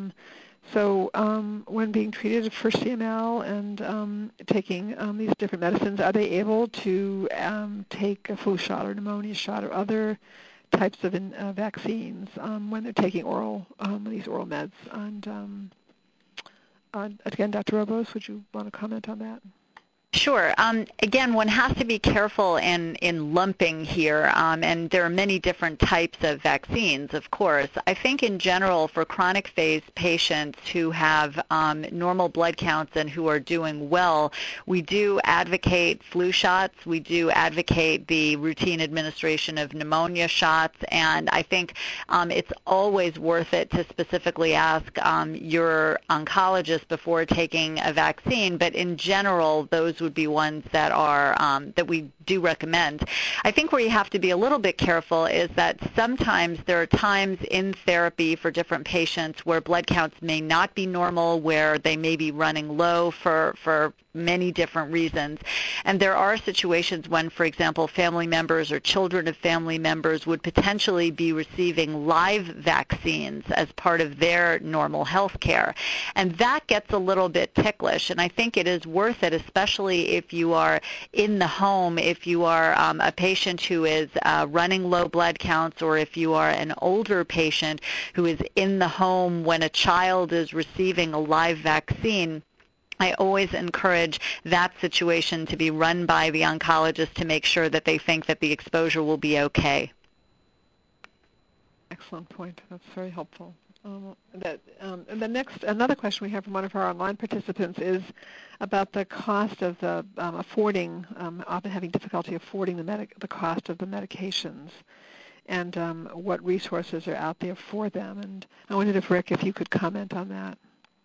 So when being treated for CML and taking these different medicines, are they able to take a flu shot or pneumonia shot or other types of vaccines when they're taking these oral meds? And again, Dr. Robos, would you want to comment on that? Sure. Again, one has to be careful in lumping here, and there are many different types of vaccines, of course. I think in general for chronic phase patients who have normal blood counts and who are doing well, we do advocate flu shots. We do advocate the routine administration of pneumonia shots, and I think it's always worth it to specifically ask your oncologist before taking a vaccine, but in general, those would be ones that are that we do recommend. I think where you have to be a little bit careful is that sometimes there are times in therapy for different patients where blood counts may not be normal, where they may be running low for many different reasons. And there are situations when, for example, family members or children of family members would potentially be receiving live vaccines as part of their normal health care. And that gets a little bit ticklish, and I think it is worth it, especially if you are in the home, if you are a patient who is running low blood counts, or if you are an older patient who is in the home when a child is receiving a live vaccine. I always encourage that situation to be run by the oncologist to make sure that they think that the exposure will be okay. Excellent point. That's very helpful. And another question we have from one of our online participants is about the cost of the often having difficulty affording the cost of the medications, and what resources are out there for them. And I wondered if Rick, if you could comment on that.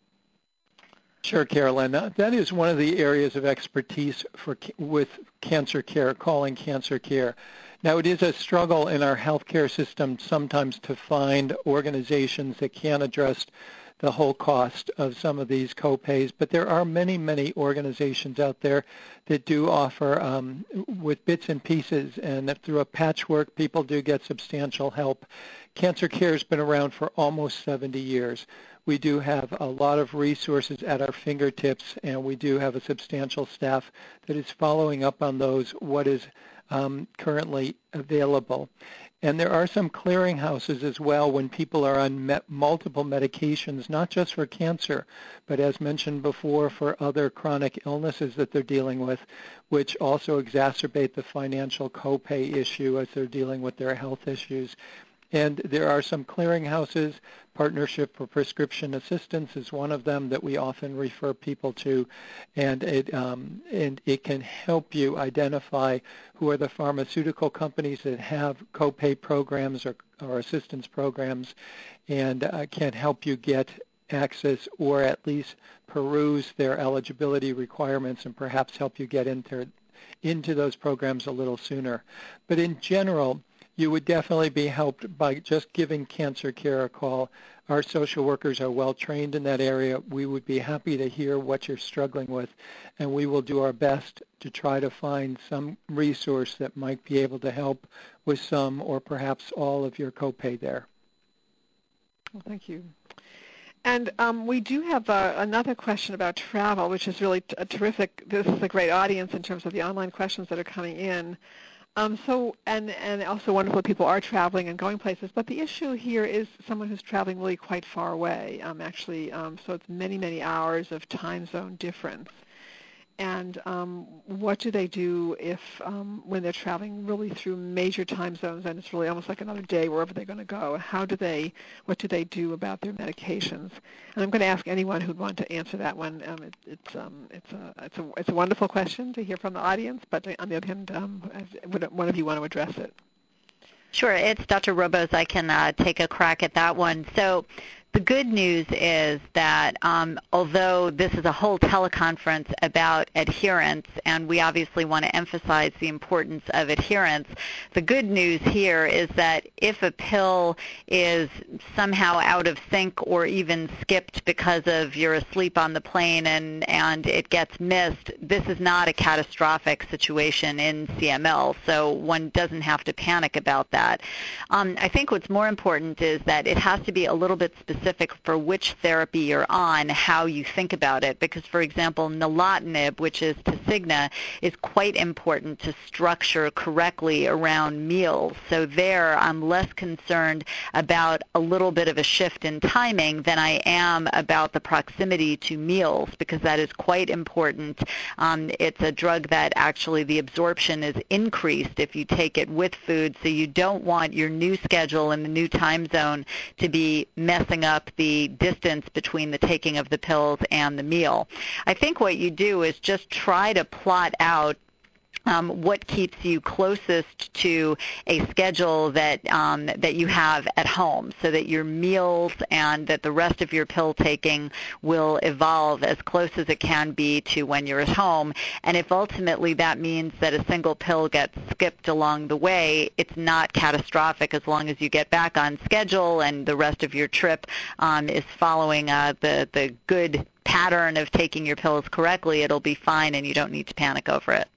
Sure, Carolyn. That is one of the areas of expertise with cancer care, calling cancer care. Now, it is a struggle in our healthcare system sometimes to find organizations that can address the whole cost of some of these copays, but there are many, many organizations out there that do offer with bits and pieces, and through a patchwork, people do get substantial help. Cancer Care has been around for almost 70 years. We do have a lot of resources at our fingertips, and we do have a substantial staff that is following up on what is currently available. And there are some clearinghouses as well when people are on multiple medications, not just for cancer, but as mentioned before, for other chronic illnesses that they're dealing with, which also exacerbate the financial copay issue as they're dealing with their health issues. And there are some clearinghouses. Partnership for Prescription Assistance is one of them that we often refer people to, and it can help you identify who are the pharmaceutical companies that have copay programs or assistance programs, and can help you get access or at least peruse their eligibility requirements and perhaps help you get into those programs a little sooner. But in general, you would definitely be helped by just giving Cancer Care a call. Our social workers are well trained in that area. We would be happy to hear what you're struggling with, and we will do our best to try to find some resource that might be able to help with some or perhaps all of your copay there. Well, thank you. And we do have another question about travel, which is really terrific. This is a great audience in terms of the online questions that are coming in. And also wonderful people are traveling and going places, but the issue here is someone who's traveling really quite far away, so it's many, many hours of time zone difference. And what do they do if when they're traveling really through major time zones and it's really almost like another day wherever they're going to go? What do they do about their medications? And I'm going to ask anyone who'd want to answer that one. It's a wonderful question to hear from the audience, but on the other hand, would one of you want to address it? Sure, it's Dr. Robos. I can take a crack at that one. So the good news is that although this is a whole teleconference about adherence, and we obviously want to emphasize the importance of adherence, the good news here is that if a pill is somehow out of sync or even skipped because of you're asleep on the plane and it gets missed, this is not a catastrophic situation in CML, so one doesn't have to panic about that. I think what's more important is that it has to be a little bit specific for which therapy you're on, how you think about it. Because, for example, nilotinib, which is Tasigna, is quite important to structure correctly around meals. So there, I'm less concerned about a little bit of a shift in timing than I am about the proximity to meals, because that is quite important. It's a drug that actually the absorption is increased if you take it with food, so you don't want your new schedule and the new time zone to be messing up the distance between the taking of the pills and the meal. I think what you do is just try to plot out what keeps you closest to a schedule that you have at home, so that your meals and that the rest of your pill taking will evolve as close as it can be to when you're at home. And if ultimately that means that a single pill gets skipped along the way, it's not catastrophic as long as you get back on schedule and the rest of your trip is following the good pattern of taking your pills correctly. It'll be fine and you don't need to panic over it.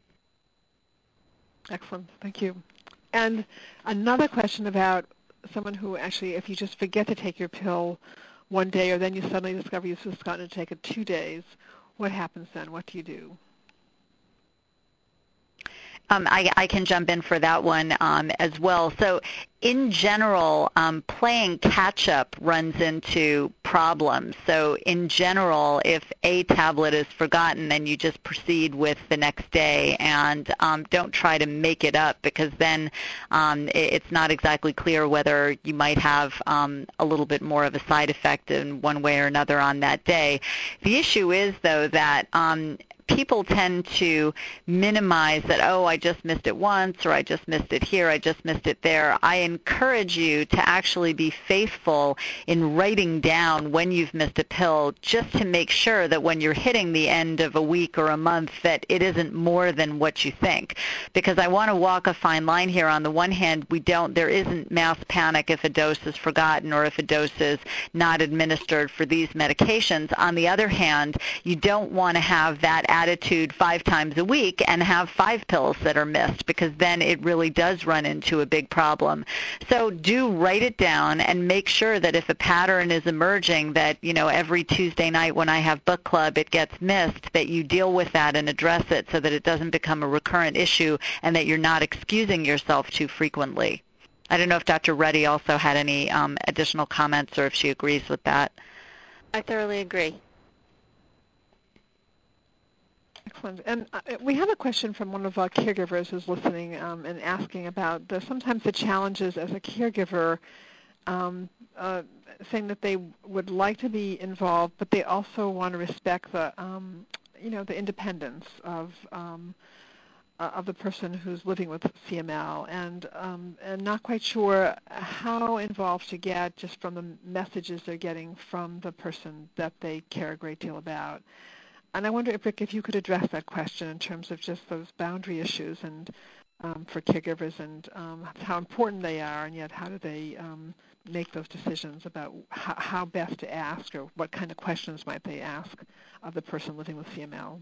Excellent. Thank you. And another question about someone who actually, if you just forget to take your pill one day or then you suddenly discover you've just gotten to take it 2 days, what happens then? What do you do? I can jump in for that one as well. So in general, playing catch-up runs into problems. So in general, if a tablet is forgotten, then you just proceed with the next day and don't try to make it up, because then it's not exactly clear whether you might have a little bit more of a side effect in one way or another on that day. The issue is, though, that people tend to minimize that, oh, I just missed it once, or I just missed it here, I just missed it there. I encourage you to actually be faithful in writing down when you've missed a pill, just to make sure that when you're hitting the end of a week or a month that it isn't more than what you think. Because I want to walk a fine line here. On the one hand, there isn't mass panic if a dose is forgotten or if a dose is not administered for these medications. On the other hand, you don't want to have that attitude 5 times a week and have 5 pills that are missed, because then it really does run into a big problem. So do write it down and make sure that if a pattern is emerging that, every Tuesday night when I have book club it gets missed, that you deal with that and address it so that it doesn't become a recurrent issue and that you're not excusing yourself too frequently. I don't know if Dr. Reddy also had any additional comments or if she agrees with that. I thoroughly agree. Excellent. And we have a question from one of our caregivers who's listening and asking about sometimes the challenges as a caregiver, saying that they would like to be involved, but they also want to respect the independence of of the person who's living with CML, and not quite sure how involved to get just from the messages they're getting from the person that they care a great deal about. And I wonder, Rick, if you could address that question in terms of just those boundary issues and for caregivers and how important they are, and yet how do they make those decisions about how best to ask or what kind of questions might they ask of the person living with CML.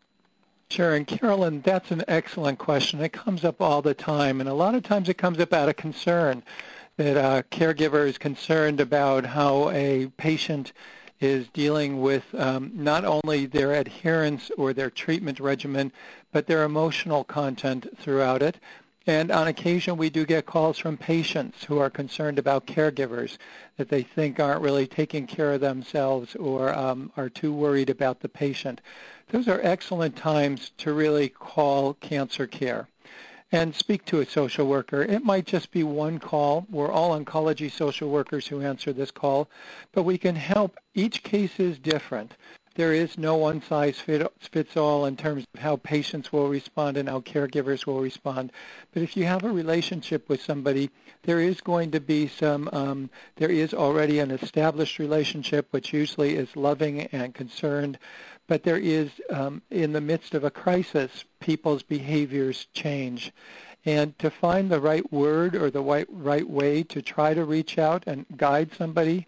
Sure, and Carolyn, that's an excellent question. It comes up all the time, and a lot of times it comes up out of concern that a caregiver is concerned about how a patient is dealing with not only their adherence or their treatment regimen, but their emotional content throughout it. And on occasion, we do get calls from patients who are concerned about caregivers that they think aren't really taking care of themselves or are too worried about the patient. Those are excellent times to really call Cancer Care and speak to a social worker. It might just be one call. We're all oncology social workers who answer this call, but we can help. Each case is different. There is no one-size-fits-all in terms of how patients will respond and how caregivers will respond. But if you have a relationship with somebody, there is going to be there is already an established relationship, which usually is loving and concerned. But there is, in the midst of a crisis, people's behaviors change. And to find the right word or the right way to try to reach out and guide somebody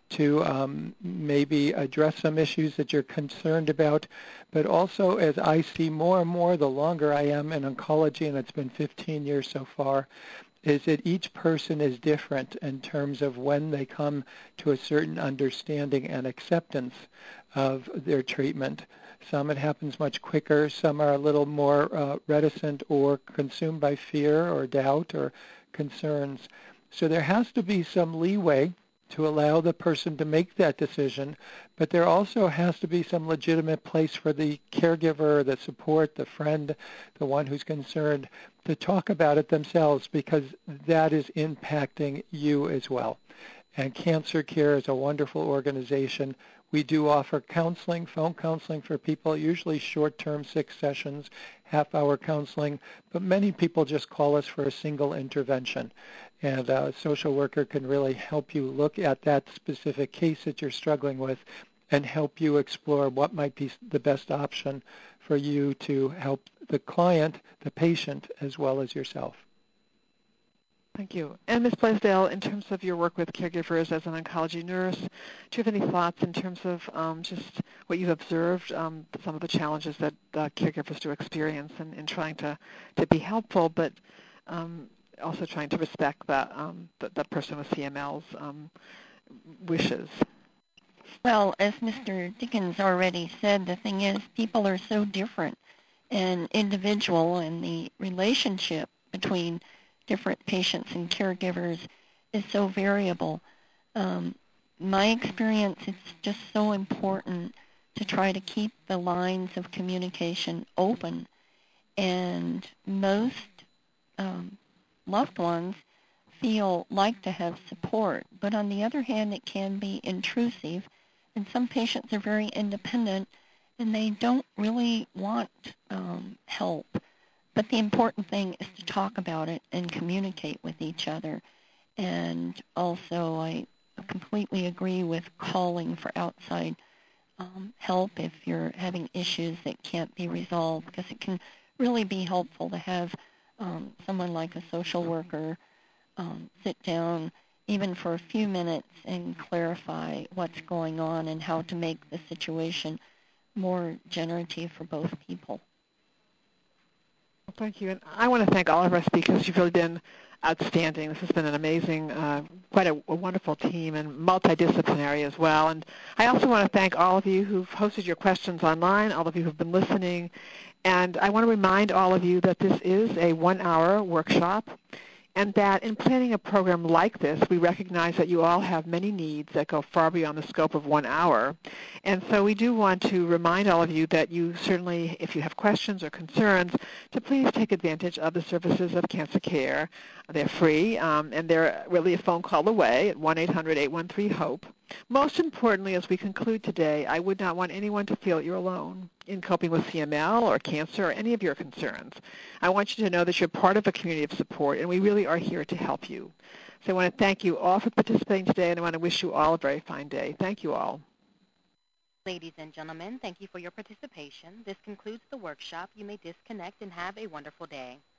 to maybe address some issues that you're concerned about. But also, as I see more and more, the longer I am in oncology, and it's been 15 years so far, is that each person is different in terms of when they come to a certain understanding and acceptance of their treatment. Some it happens much quicker. Some are a little more reticent or consumed by fear or doubt or concerns. So there has to be some leeway to allow the person to make that decision, but there also has to be some legitimate place for the caregiver, the support, the friend, the one who's concerned, to talk about it themselves, because that is impacting you as well. And Cancer Care is a wonderful organization. We do offer counseling, phone counseling for people, usually short-term, 6 sessions, half-hour counseling, but many people just call us for a single intervention. And a social worker can really help you look at that specific case that you're struggling with and help you explore what might be the best option for you to help the client, the patient, as well as yourself. Thank you. And Ms. Blaisdell, in terms of your work with caregivers as an oncology nurse, do you have any thoughts in terms of just what you've observed, some of the challenges that caregivers do experience in trying to be helpful, but also trying to respect that person with CML's wishes? Well, as Mr. Dickens already said, the thing is people are so different and individual, and the relationship between different patients and caregivers is so variable. My experience, it's just so important to try to keep the lines of communication open, and most loved ones feel like to have support, but on the other hand, it can be intrusive, and some patients are very independent and they don't really want help. But the important thing is to talk about it and communicate with each other. And also, I completely agree with calling for outside help if you're having issues that can't be resolved, because it can really be helpful to have someone like a social worker sit down even for a few minutes and clarify what's going on and how to make the situation more generative for both people. Well, thank you. And I want to thank all of our speakers. You've really been outstanding. This has been an amazing, quite a wonderful team and multidisciplinary as well. And I also want to thank all of you who've posted your questions online, all of you who've been listening. And I want to remind all of you that this is a 1-hour workshop, and that in planning a program like this, we recognize that you all have many needs that go far beyond the scope of 1 hour. And so we do want to remind all of you that you certainly, if you have questions or concerns, to please take advantage of the services of Cancer Care. They're free, and they're really a phone call away at 1-800-813-HOPE. Most importantly, as we conclude today, I would not want anyone to feel you're alone in coping with CML or cancer or any of your concerns. I want you to know that you're part of a community of support, and we really are here to help you. So I want to thank you all for participating today, and I want to wish you all a very fine day. Thank you all. Ladies and gentlemen, thank you for your participation. This concludes the workshop. You may disconnect and have a wonderful day.